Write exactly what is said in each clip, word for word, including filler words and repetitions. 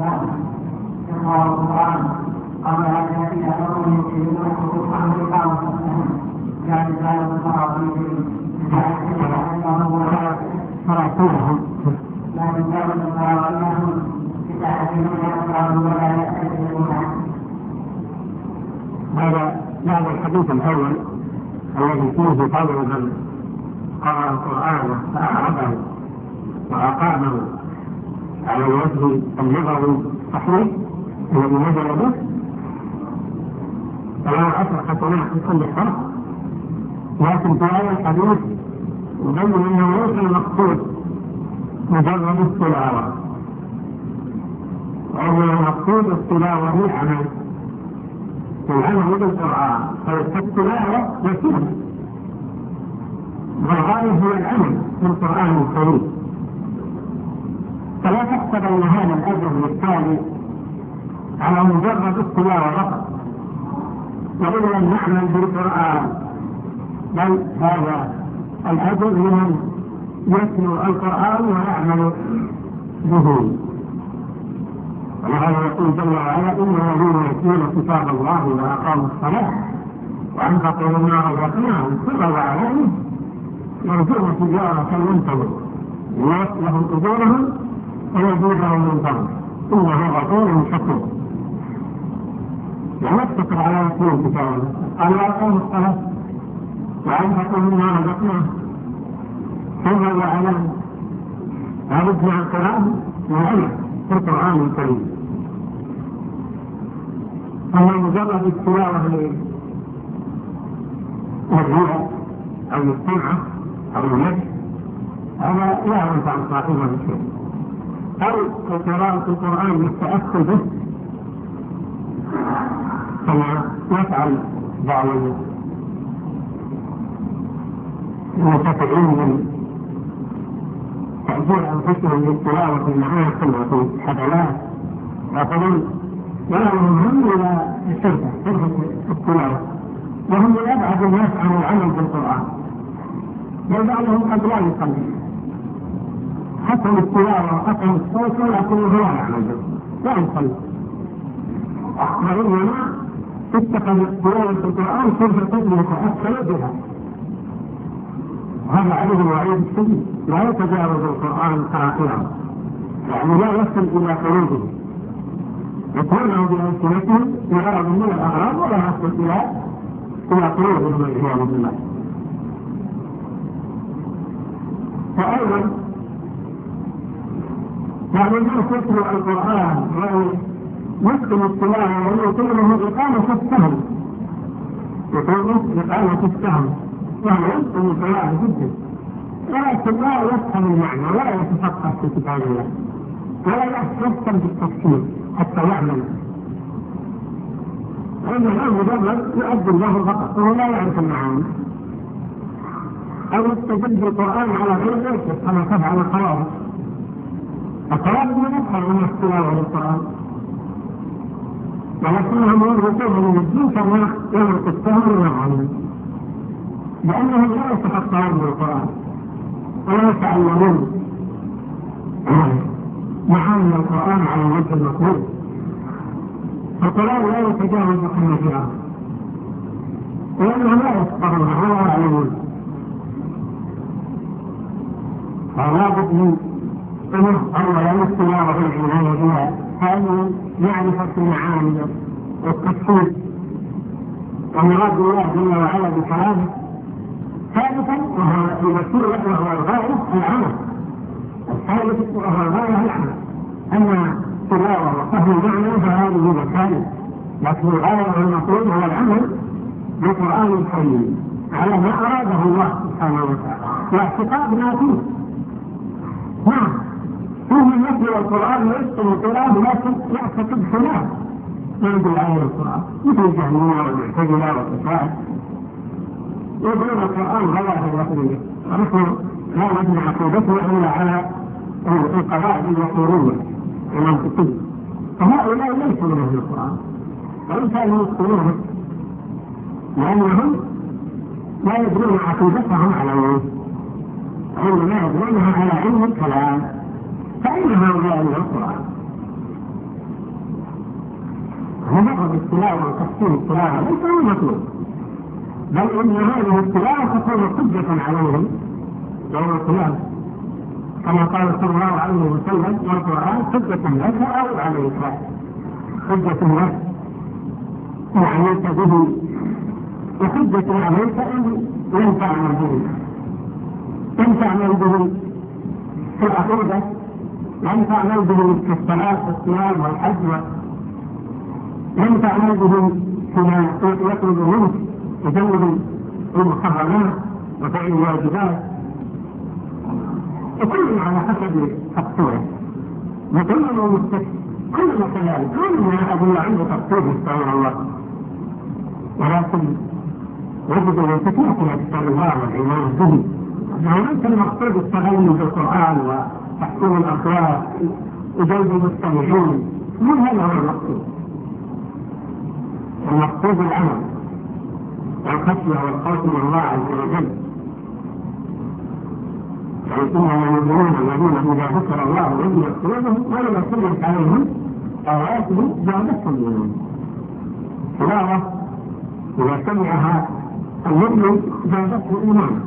يقرأ القرآن قبل أن يأتي أمره يشيرون حروفا بالقول يعني لا يقرأ فيه فرعتوهم لكن كان الله أنهم يتعلمون يقرأون ولا يأتون. هذا هذا الحديث الأول الذي فيه فضل من قرأ القرآن فأعربه وأقامه على الوجه اللغوي الصحيح الذي نزل به فلا عشر حسنات في كل حرف. لكن في هذا الحديث يبين أنه ليس المقصود مجرد التلاوة، وأن المقصود التلاوة بالعمل والعمل بالقرآن. فالتلاوة وسيلة والغاية هو العمل بالقرآن الكريم. فلا تحسب أن هذا الأجر للتالي على مجرد التلاوة فقط وإن لم نعمل بالقرآن، بل هذا الأجر لمن يتلو القرآن ويعمل به. ولهذا يقول جل وعلا إن الذين يتلون كتاب الله وأقاموا الصلاة وأنفقوا مما رزقناهم سرا وعلانية يرجون تجارة لن تبور لهم أجورهم ويزيدهم من فضله إنه غفور شكور. ونتفق على يتلون كتاب الله قال وأقاموا الصلاة وأنفقوا مما رزقناهم سرا وعلانية. هذا مع القرآن وعلم في القرآن الكريم. أما مجرد التلاوة للرؤى أو للسمعة أو للمجد هذا لا ينفع صاحبه شيء، أو قراءة القرآن للتأثر به كما يفعل بعض المتابعين من تأثير أنفسهم بالتلاوة في المعاصي وفي الحفلات يقولون ولا هم إلى الشركة شركة التلاوة وهم يبعد الناس عن العمل بالقرآن، بل بعضهم قد لا يصلي حتى التلاوة حتى الصوت ولكنه لا يعمل به لا يصلي، وإنما اتخذ تلاوة القرآن شركة يتأثر بها. وهذا عليه الوعيد الشديد، لا يتجاوز القرآن قراءته يعني لا يصل إلى قلوبه يتولوا بألسنتهم بغرض من الأغراض ولا يصل إلى إلى قلوبهم والعياذ بالله. فأيضا يعني الناس يتلو القرآن ويتقن التلاوة ويطيله إقامة السهم يطيله إقامة السهم وهو يتقن التلاوة جدا، ولكن لا يفهم المعنى ولا يتفقه في كتاب الله ولا يحسن بالتفسير حتى يعمل، وإن الآن مجرد يؤدي الله فقط وهو لا يعرف المعاني أو يستجد بالقرآن على غير ذلك كما تفعل الخوارج. الخوارج لا يفعل من التلاوة للقرآن ولكنهم يربطون من الدين كما يربط السهم من العلم، لأنهم لا يتفقهون بالقرآن ولا يتعلمون معاني القرآن على الوجه المطلوب. القرآن لا يتجاوز حنفها لأنهم لا يفقهون ولا يعلمون، فلا بد من أنه أولا التلاوة والعناية بها، فإنه معرفة المعاني والتفسير ومراد الله جل وعلا بكلامه. ثالثا وهو المسؤول وهو الغاية العمل، الثالث وهو الغاية العمل. أما التلاوة وفهم المعنى فهذه مسائل، لكن الغاية والمطلوب هو العمل بالقرآن الكريم على ما أراده الله سبحانه وتعالى واعتقاد ما فيه. نعم فيه مثل القرآن ويسأل القرآن لكن يعتقد خلاف ما يدل عليه القرآن مثل الجهمية والمعتزلة والتشاعر يقولون القرآن غير الوحيدية ونحن لا نبني عقيدتنا إلا على القواعد الوحيدية المنطقية، فهؤلاء ليسوا من أهل القرآن وإن كانوا يذكرونه لأنهم لا يدرون عقيدتهم على وجه وإنما يدرونها على علم الكلام، فأين هؤلاء من القرآن؟ مجرد التلاوة وتحسين التلاوة ليس هو المطلوب، بل إن هذه التلاوة تكون حجة عليهم يوم القيامة، كما قال صلى الله عليه وسلم: والقرآن حجة لك أو عليك، حجة لك إن عملت به، وحجة عليك إن لم تعمل به. لم تعمل به في العقيدة، لم تعمل به في الصلاة والصيام والحج، لم تعمل به فيما يطلب منك بجانب المحرمات وفعل الواجبات، وكل على حسب تقصيره، وكل ما مستكبر، كل ما كذلك، كل ما أدل عنده تقصير استعان الله، ولكن يجب أن تتوقع أكثر الله والإيمان به. ليس المقصود التغني بالقرآن وتحسين الأخلاق وجلب المستمعين، مو هذا هو المقصود. المقصود العمل والخشية والخوف من الله عز وجل. إنما المؤمنون الذين إذا ذكر الله وجلت قلوبهم ولم تلت عليهم آياته زادتهم إيمانا. تلاوة إذا سمعها المؤمن زادته إيمانا.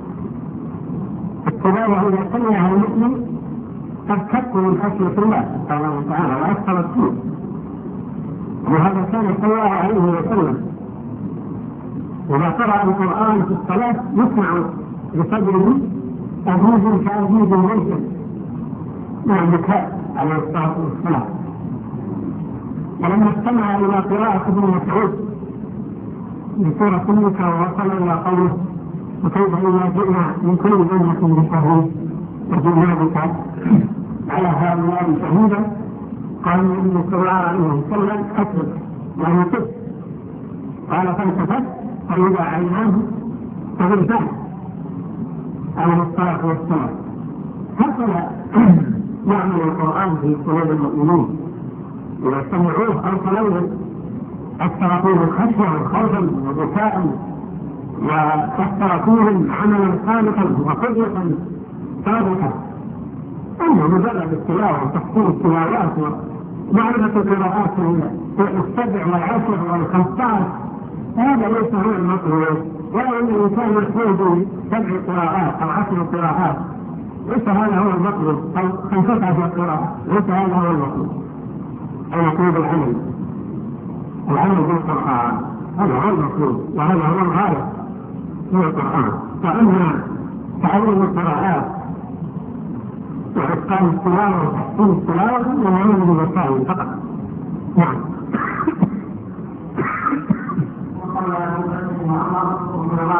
التلاوة إذا سمعها المؤمن تذكرته من خشية الله سبحانه وتعالى وأثرت فيه. وهذا كان صلى الله عليه وسلم إذا قرأ القرآن في الصلاة يسمع بصدره أجوز كأجوز المنزل مع البكاء عليه الصلاة والسلام. ولما استمع إلى قراءة ابن مسعود بسورة النساء ووصل إلى قوله: وكيف إذا جئنا من كل أمة بشهيد وجئنا بك على هؤلاء شهيدا، قال النبي صلى الله عليه وسلم: حسبك يعني كف. قال: فالتفت فإذا عيناه فغلبان عليه الصلاة والسلام. هكذا يعمل القرآن في قلوب المؤمنين إذا سمعوه أرسلوه أكثر فيهم خشية وخوفا وبكاء، وأكثر فيهم عملا خالقا وقدرة صادقة. أما مجرد التلاوة وتحسين التلاوات ومعرفة القراءات السبع والعشر والخمسطاش هذا ليس هو المطلوب، ولا أن الإنسان يحفظ سبع قراءات أو عشر قراءات، ليس هذا هو المطلوب، أو خمسة عشر قراءة، ليس هذا هو المطلوب. المطلوب العمل، العمل بالقرآن، هذا هو المطلوب، وهذا هو الغاية من القرآن. فأما تعلم القراءات وإتقان التلاوة وتحسين التلاوة من عمل بالوسائل فقط. نعم.